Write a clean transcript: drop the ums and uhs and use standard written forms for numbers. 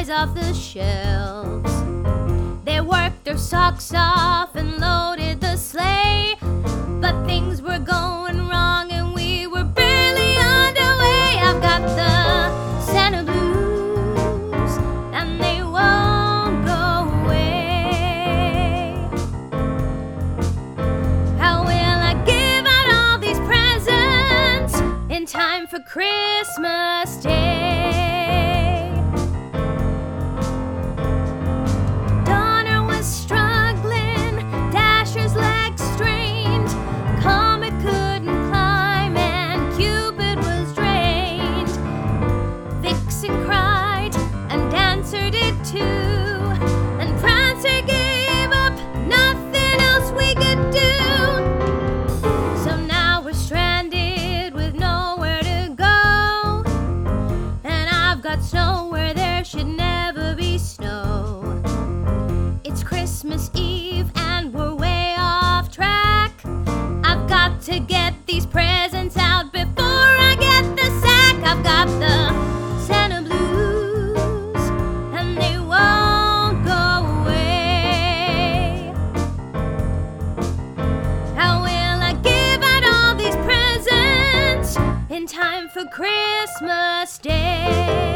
toys off the shelves. They worked their socks off and loaded the sleigh, but things were going wrong and we were barely underway. I've got the Santa blues and they won't go away. How will I give out all these presents in time for Christmas Day? And Prancer gave up, nothing else we could do. So now we're stranded with nowhere to go, and I've got snow where there should never be snow. It's Christmas Eve and we're way off track. I've got to get these presents out before I get the sack. I've got the Santa blues. In time for Christmas Day.